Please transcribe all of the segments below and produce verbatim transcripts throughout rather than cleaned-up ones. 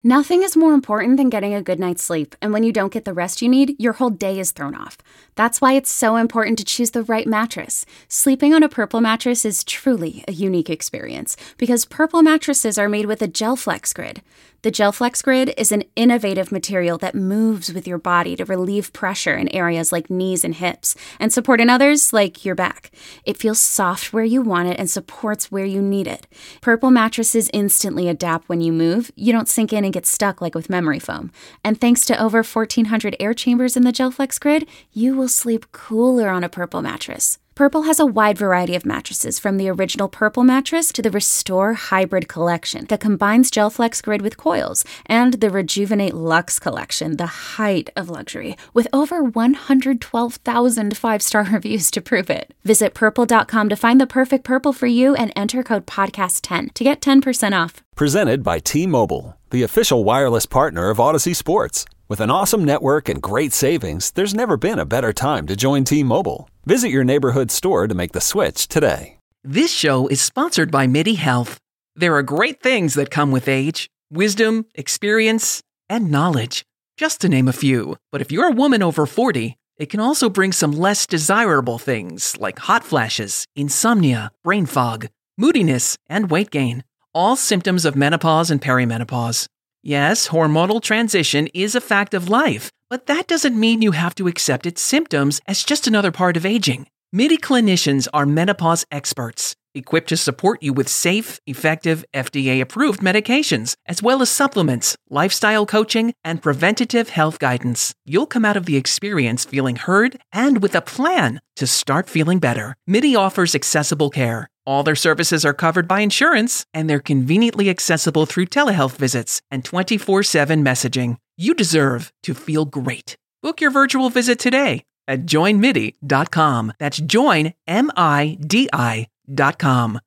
Nothing is more important than getting a good night's sleep, and when you don't get the rest you need, your whole day is thrown off. That's why it's so important to choose the right mattress. Sleeping on a Purple mattress is truly a unique experience, because Purple mattresses are made with a GelFlex Grid. The GelFlex Grid is an innovative material that moves with your body to relieve pressure in areas like knees and hips, and support in others like your back. It feels soft where you want it and supports where you need it. Purple mattresses instantly adapt when you move. You don't sink in and get stuck like with memory foam. And thanks to over fourteen hundred air chambers in the GelFlex Grid, you will sleep cooler on a Purple mattress. Purple has a wide variety of mattresses, from the original Purple mattress to the Restore Hybrid collection that combines GelFlex Grid with coils, and the Rejuvenate Luxe collection, the height of luxury, with over one hundred twelve thousand five-star reviews to prove it. Visit purple dot com to find the perfect Purple for you and enter code podcast ten to get ten percent off. Presented by T-Mobile, the official wireless partner of Odyssey Sports. With an awesome network and great savings, there's never been a better time to join T-Mobile. Visit your neighborhood store to make the switch today. This show is sponsored by MIDI Health. There are great things that come with age: wisdom, experience, and knowledge, just to name a few. But if you're a woman over forty, it can also bring some less desirable things like hot flashes, insomnia, brain fog, moodiness, and weight gain. All symptoms of menopause and perimenopause. Yes, hormonal transition is a fact of life, but that doesn't mean you have to accept its symptoms as just another part of aging. MIDI clinicians are menopause experts, equipped to support you with safe, effective, F D A-approved medications, as well as supplements, lifestyle coaching, and preventative health guidance. You'll come out of the experience feeling heard and with a plan to start feeling better. MIDI offers accessible care. All their services are covered by insurance, and they're conveniently accessible through telehealth visits and twenty-four seven messaging. You deserve to feel great. Book your virtual visit today at join midi dot com. That's join, M I D I dot com.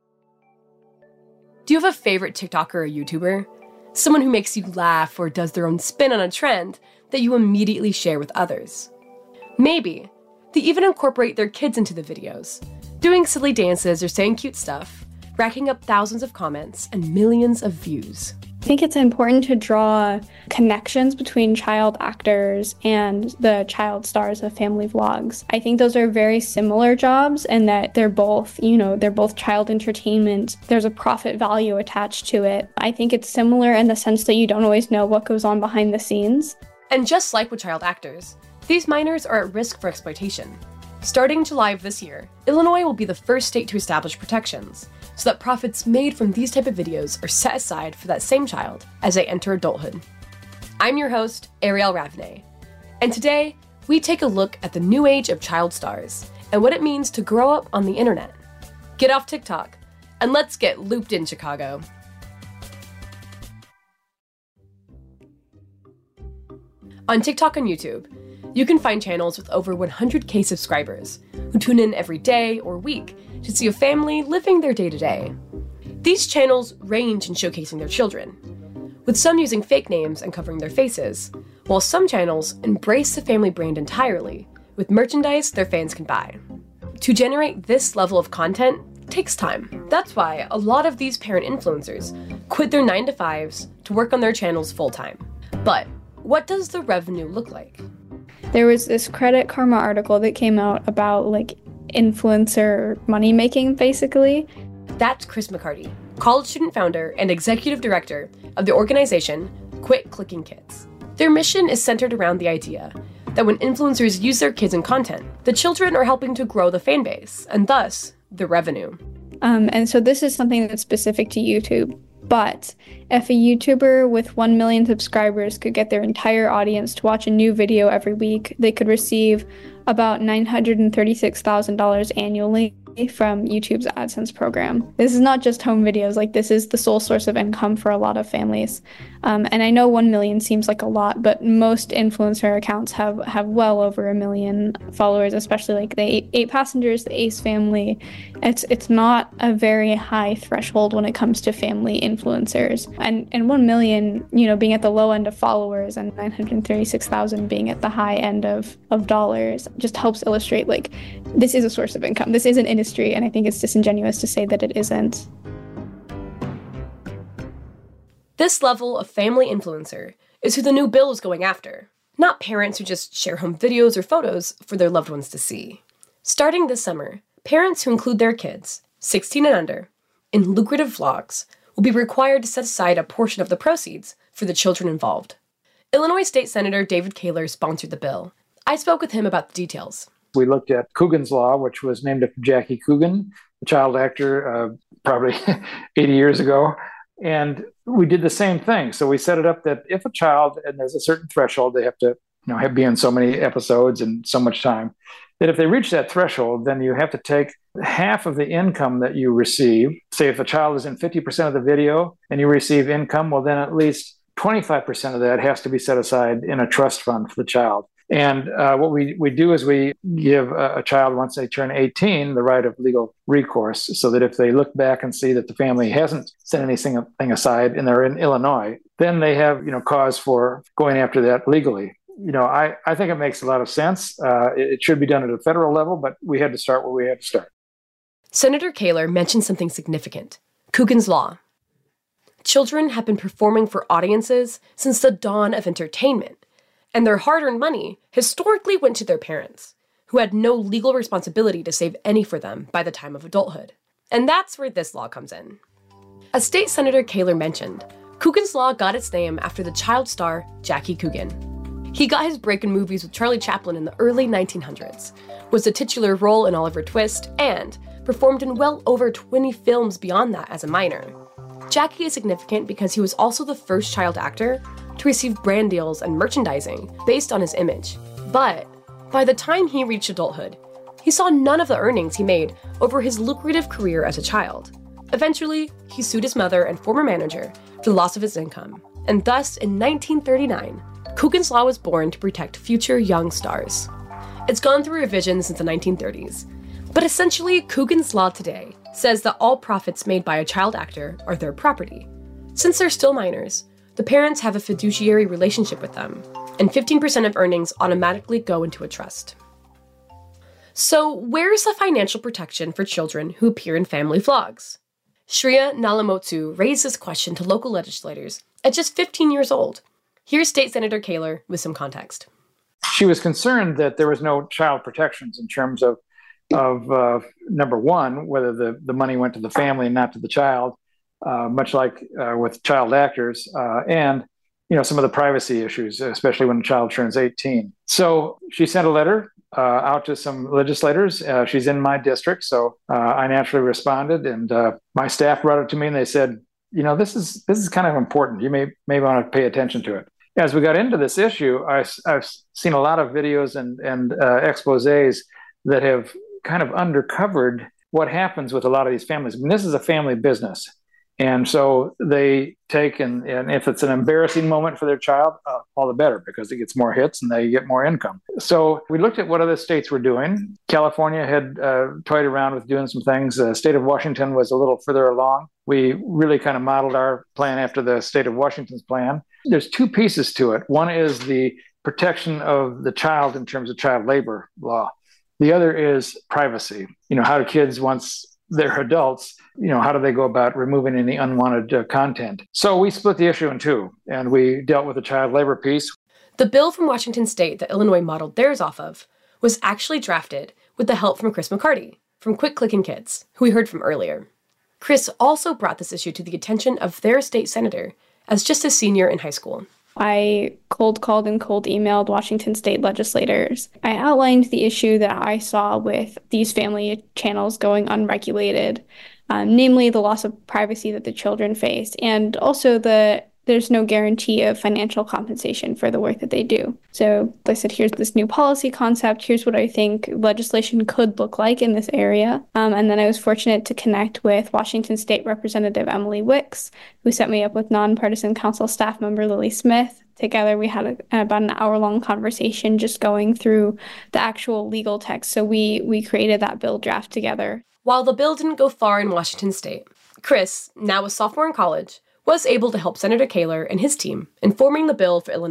Do you have a favorite TikToker or YouTuber? Someone who makes you laugh or does their own spin on a trend that you immediately share with others? Maybe they even incorporate their kids into the videos, doing silly dances or saying cute stuff, racking up thousands of comments and millions of views. I think it's important to draw connections between child actors and the child stars of family vlogs. I think those are very similar jobs, and that they're both, you know, they're both child entertainment. There's a profit value attached to it. I think it's similar in the sense that you don't always know what goes on behind the scenes. And just like with child actors, these minors are at risk for exploitation. Starting July of this year, Illinois will be the first state to establish protections, so that profits made from these type of videos are set aside for that same child as they enter adulthood. I'm your host, Ariel Ravne, and today we take a look at the new age of child stars and what it means to grow up on the internet. Get off TikTok, and let's get looped in Chicago. On TikTok and YouTube, you can find channels with over one hundred K subscribers who tune in every day or week to see a family living their day-to-day. These channels range in showcasing their children, with some using fake names and covering their faces, while some channels embrace the family brand entirely with merchandise their fans can buy. To generate this level of content takes time. That's why a lot of these parent influencers quit their nine to fives to work on their channels full-time. But what does the revenue look like? There was this Credit Karma article that came out about like influencer money making, basically. That's Chris McCarty, college student founder and executive director of the organization Quit Clicking Kids. Their mission is centered around the idea that when influencers use their kids in content, the children are helping to grow the fan base and thus the revenue. Um, and so this is something that's specific to YouTube. But if a YouTuber with one million subscribers could get their entire audience to watch a new video every week, they could receive about nine hundred thirty-six thousand dollars annually from YouTube's AdSense program. This is not just home videos, like this is the sole source of income for a lot of families. Um, and I know one million seems like a lot, but most influencer accounts have, have well over a million followers, especially like the eight, eight Passengers, the Ace family. It's it's not a very high threshold when it comes to family influencers. And and one million, you know, being at the low end of followers and nine hundred thirty-six thousand being at the high end of, of dollars just helps illustrate like this is a source of income. This is an industry, and I think it's disingenuous to say that it isn't. This level of family influencer is who the new bill is going after, not parents who just share home videos or photos for their loved ones to see. Starting this summer, parents who include their kids, sixteen and under, in lucrative vlogs will be required to set aside a portion of the proceeds for the children involved. Illinois State Senator David Kaler sponsored the bill. I spoke with him about the details. We looked at Coogan's Law, which was named after Jackie Coogan, the child actor, uh, probably eighty years ago. And we did the same thing. So we set it up that if a child, and there's a certain threshold, they have to, you know, have, be in so many episodes and so much time, that if they reach that threshold, then you have to take half of the income that you receive. Say if a child is in fifty percent of the video and you receive income, well, then at least twenty-five percent of that has to be set aside in a trust fund for the child. And uh, what we, we do is we give a, a child, once they turn eighteen, the right of legal recourse, so that if they look back and see that the family hasn't set anything thing aside and they're in Illinois, then they have, you know, cause for going after that legally. You know, I, I think it makes a lot of sense. Uh, it, it should be done at a federal level, but we had to start where we had to start. Senator Kaler mentioned something significant, Coogan's Law. Children have been performing for audiences since the dawn of entertainment, and their hard-earned money historically went to their parents, who had no legal responsibility to save any for them by the time of adulthood. And that's where this law comes in. As State Senator Kaler mentioned, Coogan's Law got its name after the child star Jackie Coogan. He got his break in movies with Charlie Chaplin in the early nineteen hundreds, was the titular role in Oliver Twist, and performed in well over twenty films beyond that as a minor. Jackie is significant because he was also the first child actor to receive brand deals and merchandising based on his image. But by the time he reached adulthood, he saw none of the earnings he made over his lucrative career as a child. Eventually, he sued his mother and former manager for the loss of his income, and thus, in nineteen thirty-nine, Coogan's Law was born to protect future young stars. It's gone through revisions since the nineteen thirties, but essentially, Coogan's Law today says that all profits made by a child actor are their property. Since they're still minors, the parents have a fiduciary relationship with them, and fifteen percent of earnings automatically go into a trust. So where's the financial protection for children who appear in family vlogs? Shreya Nalamotsu raised this question to local legislators at just fifteen years old. Here's State Senator Kaler with some context. She was concerned that there was no child protections in terms of, of uh, number one, whether the, the money went to the family and not to the child, uh, much like uh, with child actors, uh, and you know some of the privacy issues, especially when a child turns eighteen. So she sent a letter uh, out to some legislators. Uh, she's in my district, so uh, I naturally responded, and uh, my staff brought it to me, and they said, you know, this is this is kind of important. You may may want to pay attention to it. As we got into this issue, I, I've seen a lot of videos and, and uh, exposés that have kind of undercovered what happens with a lot of these families. I mean, this is a family business. And so they take, and, and if it's an embarrassing moment for their child, uh, all the better, because it gets more hits and they get more income. So we looked at what other states were doing. California had uh, toyed around with doing some things. The state of Washington was a little further along. We really kind of modeled our plan after the state of Washington's plan. There's two pieces to it. One is the protection of the child in terms of child labor law. The other is privacy. You know, how do kids, once they're adults, you know, how do they go about removing any unwanted uh, content? So we split the issue in two, and we dealt with the child labor piece. The bill from Washington State that Illinois modeled theirs off of was actually drafted with the help from Chris McCarty from Quick Clickin' Kids, who we heard from earlier. Chris also brought this issue to the attention of their state senator as just a senior in high school. I cold called and cold emailed Washington state legislators. I outlined the issue that I saw with these family channels going unregulated, um, namely the loss of privacy that the children face, and also the there's no guarantee of financial compensation for the work that they do. So I said, here's this new policy concept. Here's what I think legislation could look like in this area. Um, and then I was fortunate to connect with Washington State Representative Emily Wicks, who set me up with nonpartisan council staff member Lily Smith. Together, we had a, about an hour-long conversation just going through the actual legal text. So we we created that bill draft together. While the bill didn't go far in Washington State, Chris, now a sophomore in college, was able to help Senator Kaler and his team in forming the bill for Illinois.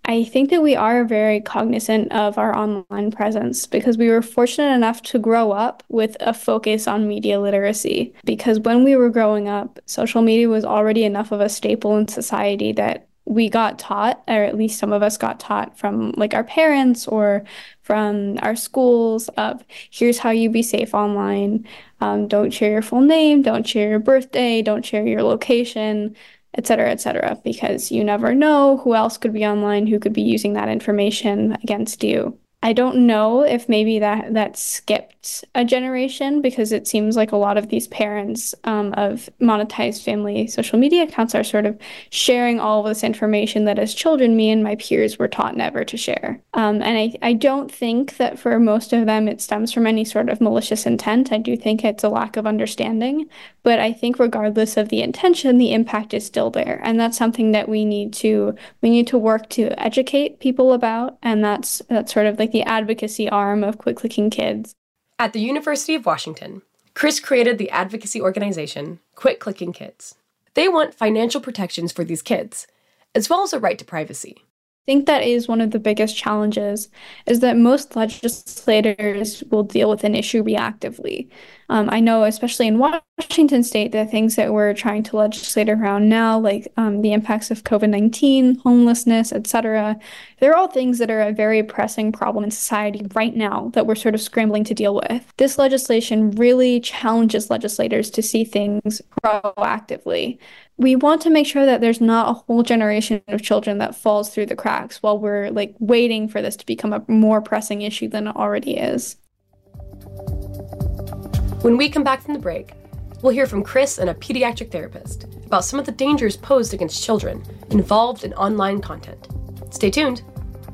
I think that we are very cognizant of our online presence because we were fortunate enough to grow up with a focus on media literacy. Because when we were growing up, social media was already enough of a staple in society that we got taught, or at least some of us got taught from like our parents or from our schools of here's how you be safe online. Um, don't share your full name, don't share your birthday, don't share your location, et cetera, et cetera, because you never know who else could be online who could be using that information against you. I don't know if maybe that, that skipped a generation because it seems like a lot of these parents um, of monetized family social media accounts are sort of sharing all of this information that as children, me and my peers were taught never to share. Um, and I, I don't think that for most of them it stems from any sort of malicious intent. I do think it's a lack of understanding, but I think regardless of the intention, the impact is still there. And that's something that we need to we need to work to educate people about. And that's that's sort of like the advocacy arm of Quit Clicking Kids. At the University of Washington, Chris created the advocacy organization Quit Clicking Kids. They want financial protections for these kids, as well as a right to privacy. I think that is one of the biggest challenges, is that most legislators will deal with an issue reactively. Um, I know, especially in Washington state, the things that we're trying to legislate around now, like um, the impacts of COVID nineteen, homelessness, et cetera, they're all things that are a very pressing problem in society right now that we're sort of scrambling to deal with. This legislation really challenges legislators to see things proactively. We want to make sure that there's not a whole generation of children that falls through the cracks while we're like waiting for this to become a more pressing issue than it already is. When we come back from the break, we'll hear from Chris and a pediatric therapist about some of the dangers posed against children involved in online content. Stay tuned.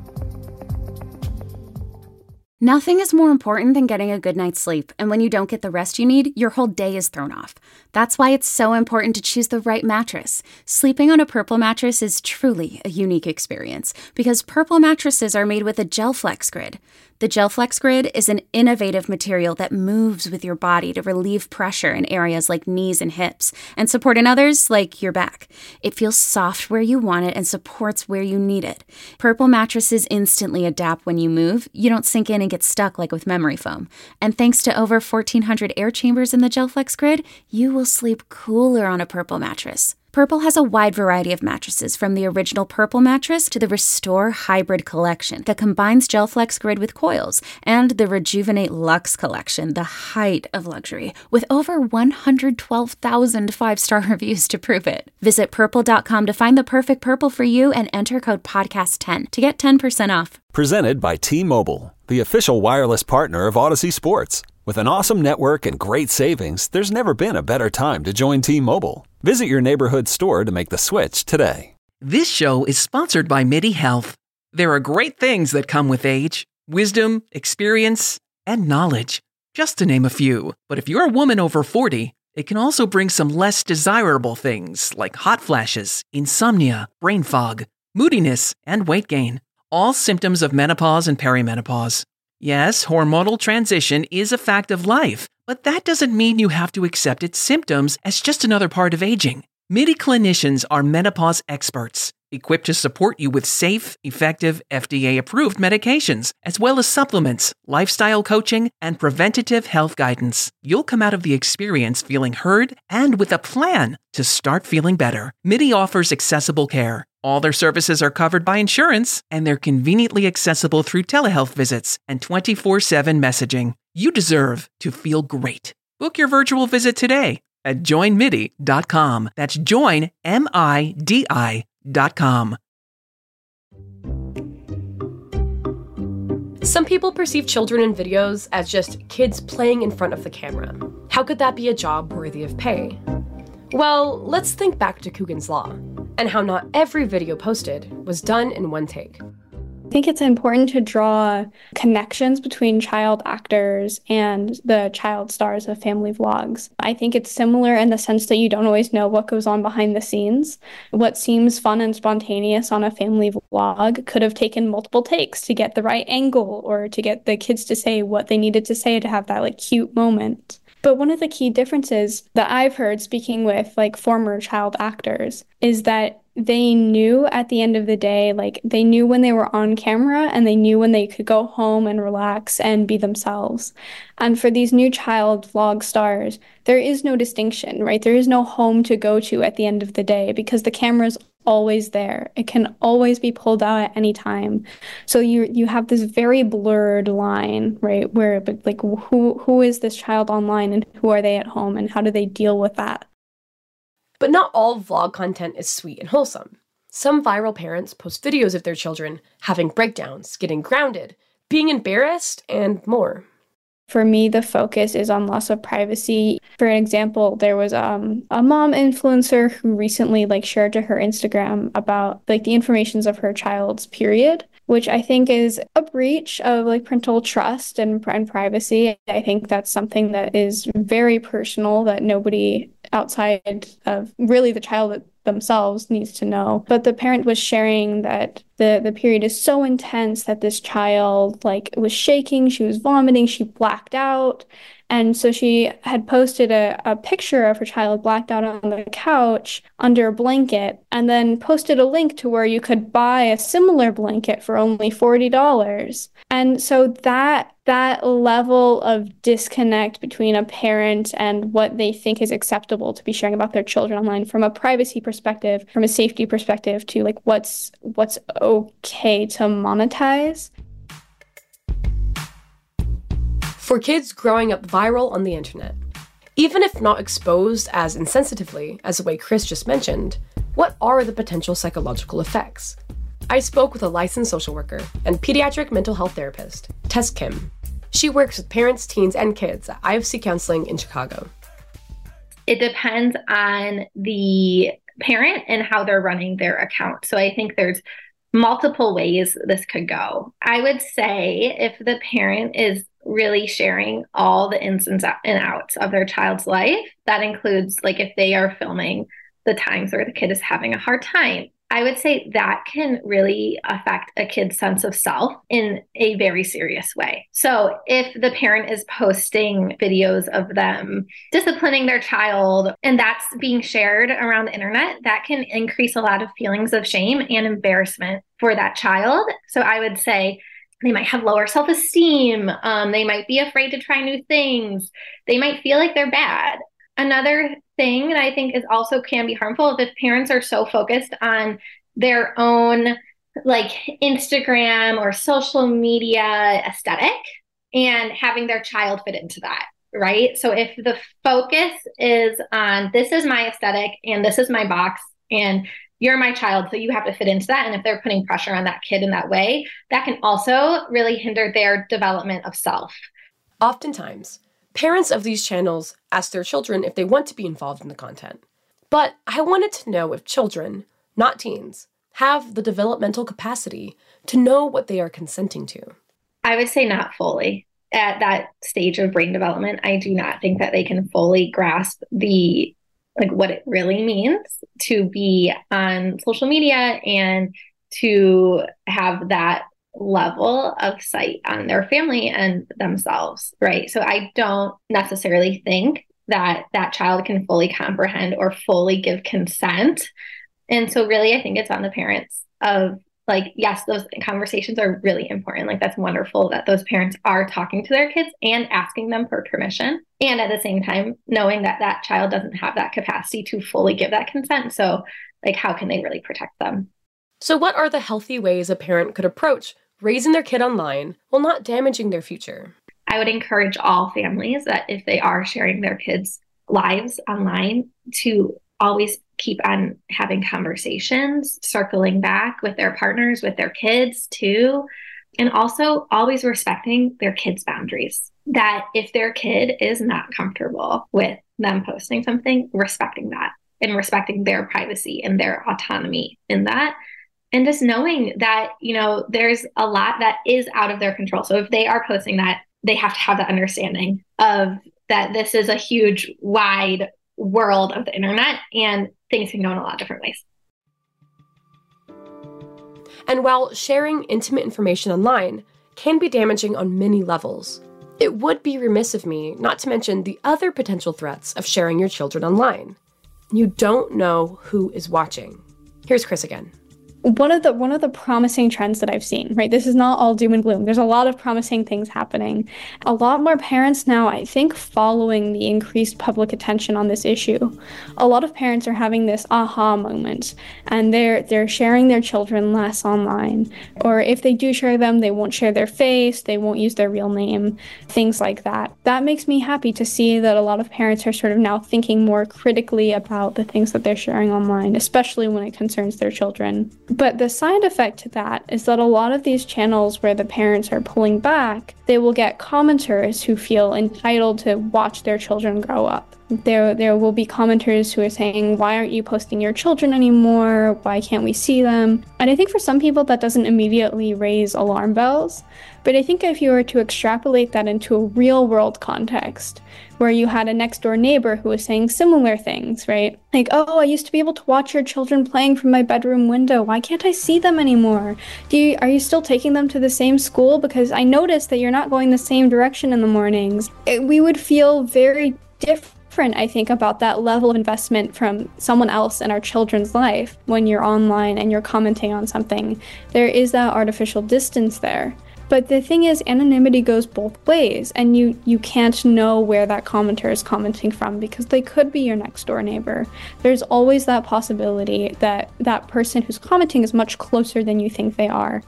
Nothing is more important than getting a good night's sleep, and when you don't get the rest you need, your whole day is thrown off. That's why it's so important to choose the right mattress. Sleeping on a Purple mattress is truly a unique experience because Purple mattresses are made with a GelFlex Grid. The GelFlex Grid is an innovative material that moves with your body to relieve pressure in areas like knees and hips and support in others like your back. It feels soft where you want it and supports where you need it. Purple mattresses instantly adapt when you move. You don't sink in and get stuck like with memory foam. And thanks to over fourteen hundred air chambers in the GelFlex Grid, you will sleep cooler on a Purple mattress. Purple has a wide variety of mattresses, from the original Purple mattress to the Restore Hybrid collection that combines GelFlex Grid with coils, and the Rejuvenate Luxe collection, the height of luxury, with over one hundred twelve thousand five-star reviews to prove it. Visit purple dot com to find the perfect Purple for you and enter code podcast ten to get ten percent off. Presented by T-Mobile, the official wireless partner of Odyssey Sports. With an awesome network and great savings, there's never been a better time to join T-Mobile. Visit your neighborhood store to make the switch today. This show is sponsored by MIDI Health. There are great things that come with age: wisdom, experience, and knowledge, just to name a few. But if you're a woman over forty, it can also bring some less desirable things like hot flashes, insomnia, brain fog, moodiness, and weight gain. All symptoms of menopause and perimenopause. Yes, hormonal transition is a fact of life, but that doesn't mean you have to accept its symptoms as just another part of aging. MIDI clinicians are menopause experts, equipped to support you with safe, effective, F D A-approved medications, as well as supplements, lifestyle coaching, and preventative health guidance. You'll come out of the experience feeling heard and with a plan to start feeling better. MIDI offers accessible care. All their services are covered by insurance, and they're conveniently accessible through telehealth visits and twenty-four seven messaging. You deserve to feel great. Book your virtual visit today at join midi dot com. That's join, M I D I dot com. Some people perceive children in videos as just kids playing in front of the camera. How could that be a job worthy of pay? Well, let's think back to Coogan's Law, and how not every video posted was done in one take. I think it's important to draw connections between child actors and the child stars of family vlogs. I think it's similar in the sense that you don't always know what goes on behind the scenes. What seems fun and spontaneous on a family vlog could have taken multiple takes to get the right angle or to get the kids to say what they needed to say to have that like cute moment. But one of the key differences that I've heard speaking with like former child actors is that they knew at the end of the day, like they knew when they were on camera and they knew when they could go home and relax and be themselves. And for these new child vlog stars, there is no distinction, right? There is no home to go to at the end of the day because the camera's always there. It can always be pulled out at any time. So you you have this very blurred line, right? Where but like who who is this child online and who are they at home and how do they deal with that? But not all vlog content is sweet and wholesome. Some viral parents post videos of their children having breakdowns, getting grounded, being embarrassed, and more. For me, the focus is on loss of privacy. For an example, there was um, a mom influencer who recently like shared to her Instagram about like the informations of her child's period, which I think is a breach of like parental trust and, and privacy. I think that's something that is very personal that nobody outside of really the child themselves needs to know. But the parent was sharing that the, the period is so intense that this child like was shaking, she was vomiting, she blacked out. And so she had posted a, a picture of her child blacked out on the couch under a blanket and then posted a link to where you could buy a similar blanket for only forty dollars. And so that that level of disconnect between a parent and what they think is acceptable to be sharing about their children online from a privacy perspective, from a safety perspective to like what's what's okay to monetize. For kids growing up viral on the internet, even if not exposed as insensitively as the way Chris just mentioned, what are the potential psychological effects? I spoke with a licensed social worker and pediatric mental health therapist, Tess Kim. She works with parents, teens, and kids at I F C Counseling in Chicago. It depends on the parent and how they're running their account. So I think there's multiple ways this could go. I would say if the parent is really sharing all the ins and outs of their child's life, that includes like if they are filming the times where the kid is having a hard time, I would say that can really affect a kid's sense of self in a very serious way. So if the parent is posting videos of them disciplining their child and that's being shared around the internet, that can increase a lot of feelings of shame and embarrassment for that child. So I would say they might have lower self-esteem. Um, they might be afraid to try new things. They might feel like they're bad. Another thing that I think is also can be harmful if parents are so focused on their own like Instagram or social media aesthetic and having their child fit into that, right? So if the focus is on this is my aesthetic and this is my box and you're my child, so you have to fit into that. And if they're putting pressure on that kid in that way, that can also really hinder their development of self. Oftentimes, parents of these channels ask their children if they want to be involved in the content. But I wanted to know if children, not teens, have the developmental capacity to know what they are consenting to. I would say not fully. At that stage of brain development, I do not think that they can fully grasp the like what it really means to be on social media and to have that level of sight on their family and themselves, right? So I don't necessarily think that that child can fully comprehend or fully give consent. And so really, I think it's on the parents of like, yes, those conversations are really important. Like that's wonderful that those parents are talking to their kids and asking them for permission. And at the same time, knowing that that child doesn't have that capacity to fully give that consent. So like, how can they really protect them? So what are the healthy ways a parent could approach raising their kid online while not damaging their future? I would encourage all families that if they are sharing their kids' lives online to always keep on having conversations, circling back with their partners, with their kids too, and also always respecting their kids' boundaries. That if their kid is not comfortable with them posting something, respecting that and respecting their privacy and their autonomy in that. And just knowing that, you know, there's a lot that is out of their control. So if they are posting that, they have to have the understanding of that this is a huge, wide world of the internet and things can go in a lot of different ways. And while sharing intimate information online can be damaging on many levels, it would be remiss of me not to mention the other potential threats of sharing your children online. You don't know who is watching. Here's Chris again. One of the one of the promising trends that I've seen, right? This is not all doom and gloom. There's a lot of promising things happening. A lot more parents now, I think, following the increased public attention on this issue. A lot of parents are having this aha moment, and they're they're sharing their children less online. Or if they do share them, they won't share their face, they won't use their real name, things like that. That makes me happy to see that a lot of parents are sort of now thinking more critically about the things that they're sharing online, especially when it concerns their children. But the side effect to that is that a lot of these channels where the parents are pulling back, they will get commenters who feel entitled to watch their children grow up. There, there will be commenters who are saying, why aren't you posting your children anymore? Why can't we see them? And I think for some people that doesn't immediately raise alarm bells. But I think if you were to extrapolate that into a real world context, where you had a next door neighbor who was saying similar things, right? Like, oh, I used to be able to watch your children playing from my bedroom window. Why can't I see them anymore? Do you, are you still taking them to the same school? Because I noticed that you're not going the same direction in the mornings. It, we would feel very different. different, I think, about that level of investment from someone else in our children's life when you're online and you're commenting on something. There is that artificial distance there. But the thing is, anonymity goes both ways, and you, you can't know where that commenter is commenting from because they could be your next door neighbor. There's always that possibility that that person who's commenting is much closer than you think they are.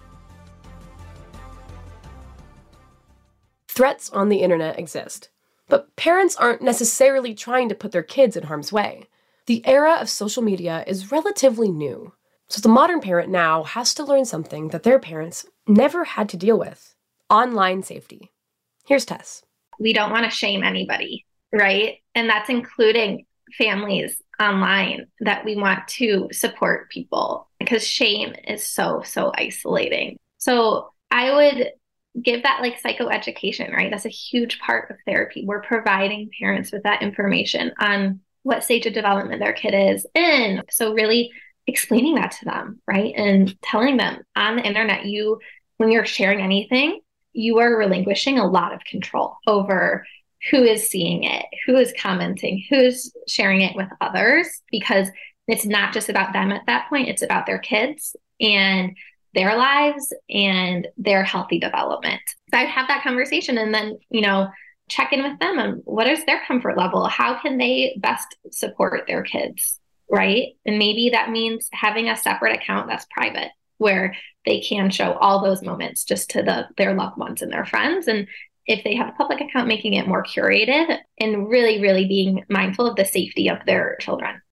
Threats on the internet exist. But parents aren't necessarily trying to put their kids in harm's way. The era of social media is relatively new, so the modern parent now has to learn something that their parents never had to deal with: online safety. Here's Tess. We don't want to shame anybody, right? And that's including families online, that we want to support people because shame is so, so isolating. So I would give that like psychoeducation, right? That's a huge part of therapy. We're providing parents with that information on what stage of development their kid is in. So really explaining that to them, right? And telling them on the internet, you, when you're sharing anything, you are relinquishing a lot of control over who is seeing it, who is commenting, who's sharing it with others, because it's not just about them at that point, it's about their kids and their lives and their healthy development. So I'd have that conversation and then, you know, check in with them on what is their comfort level? How can they best support their kids, right? And maybe that means having a separate account that's private where they can show all those moments just to the their loved ones and their friends. And if they have a public account, making it more curated and really, really being mindful of the safety of their children.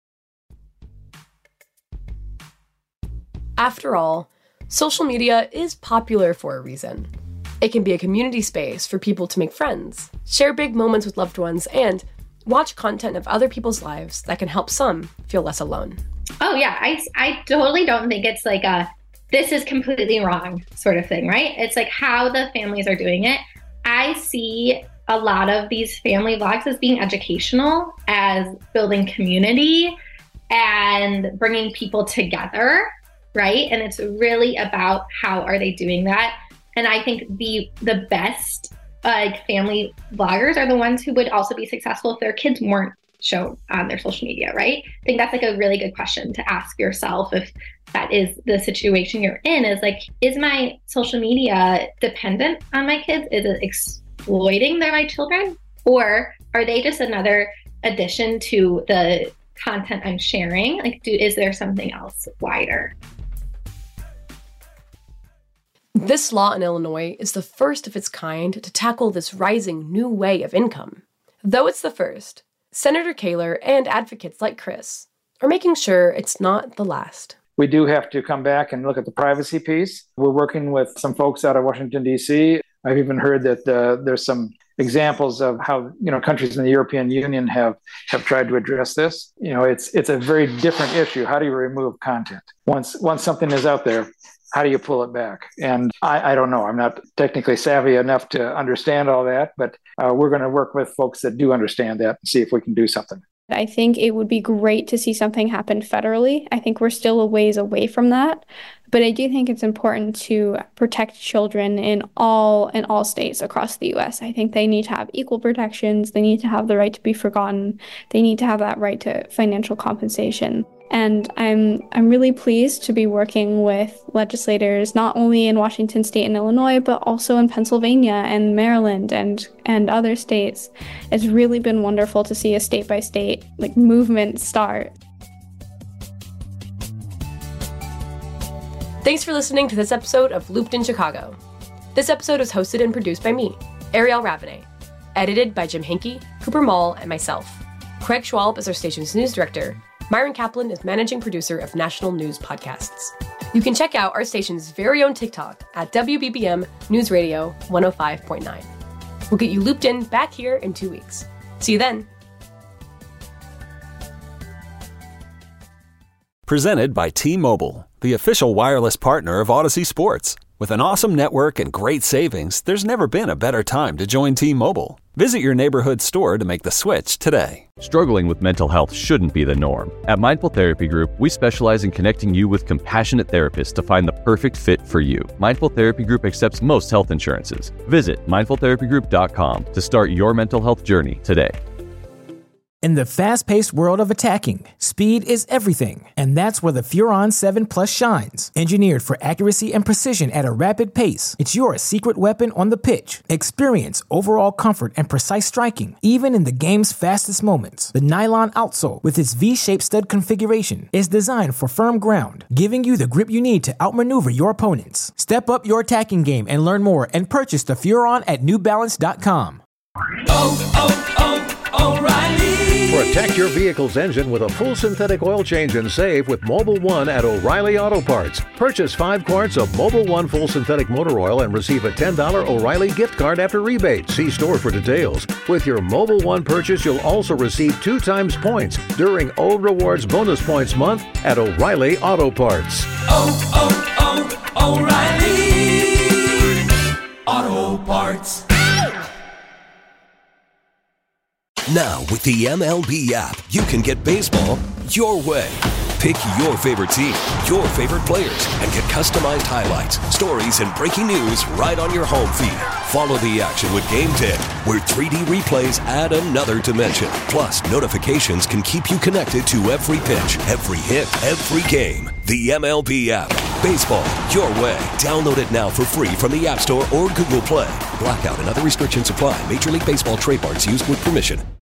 After all, social media is popular for a reason. It can be a community space for people to make friends, share big moments with loved ones, and watch content of other people's lives that can help some feel less alone. Oh yeah, I, I totally don't think it's like a, this is completely wrong sort of thing, right? It's like how the families are doing it. I see a lot of these family vlogs as being educational, as building community and bringing people together, right? And it's really about how are they doing that. And I think the the best uh, family vloggers are the ones who would also be successful if their kids weren't shown on their social media, right? I think that's like a really good question to ask yourself if that is the situation you're in, is like, is my social media dependent on my kids? Is it exploiting their my children? Or are they just another addition to the content I'm sharing? Like, do is there something else wider? This law in Illinois is the first of its kind to tackle this rising new way of income. Though it's the first, Senator Kaler and advocates like Chris are making sure it's not the last. We do have to come back and look at the privacy piece. We're working with some folks out of Washington, D C. I've even heard that uh, there's some examples of how, you know, countries in the European Union have, have tried to address this. You know, it's it's a very different issue. How do you remove content? Once once something is out there, how do you pull it back? And I, I don't know. I'm not technically savvy enough to understand all that, but uh, we're going to work with folks that do understand that and see if we can do something. I think it would be great to see something happen federally. I think we're still a ways away from that, but I do think it's important to protect children in all in all states across the U S. I think they need to have equal protections. They need to have the right to be forgotten. They need to have that right to financial compensation. And I'm I'm really pleased to be working with legislators not only in Washington State and Illinois, but also in Pennsylvania and Maryland and and other states. It's really been wonderful to see a state-by-state like movement start. Thanks for listening to this episode of Looped in Chicago. This episode is hosted and produced by me, Ariel Ravenay, edited by Jim Hinkey, Cooper Mall, and myself. Craig Schwalb is our station's news director. Myron Kaplan is managing producer of National News Podcasts. You can check out our station's very own TikTok at W B B M News Radio one oh five point nine. We'll get you looped in back here in two weeks. See you then. Presented by T-Mobile, the official wireless partner of Odyssey Sports. With an awesome network and great savings, there's never been a better time to join T-Mobile. Visit your neighborhood store to make the switch today. Struggling with mental health shouldn't be the norm. At Mindful Therapy Group, we specialize in connecting you with compassionate therapists to find the perfect fit for you. Mindful Therapy Group accepts most health insurances. Visit mindful therapy group dot com to start your mental health journey today. In the fast-paced world of attacking, speed is everything, and that's where the Furon seven Plus shines. Engineered for accuracy and precision at a rapid pace, it's your secret weapon on the pitch. Experience overall comfort and precise striking, even in the game's fastest moments. The nylon outsole, with its V-shaped stud configuration, is designed for firm ground, giving you the grip you need to outmaneuver your opponents. Step up your attacking game and learn more and purchase the Furon at new balance dot com. Oh, oh, oh, O'Reilly! Protect your vehicle's engine with a full synthetic oil change and save with Mobil one at O'Reilly Auto Parts. Purchase five quarts of Mobil one full synthetic motor oil and receive a ten dollars O'Reilly gift card after rebate. See store for details. With your Mobil one purchase, you'll also receive two times points during O Rewards Bonus Points Month at O'Reilly Auto Parts. Oh, oh, oh, O'Reilly Auto Parts. Now, with the M L B app, you can get baseball your way. Pick your favorite team, your favorite players, and get customized highlights, stories, and breaking news right on your home feed. Follow the action with Game Day, where three D replays add another dimension. Plus, notifications can keep you connected to every pitch, every hit, every game. The M L B app. Baseball your way. Download it now for free from the App Store or Google Play. Blackout and other restrictions apply. Major League Baseball trademarks used with permission.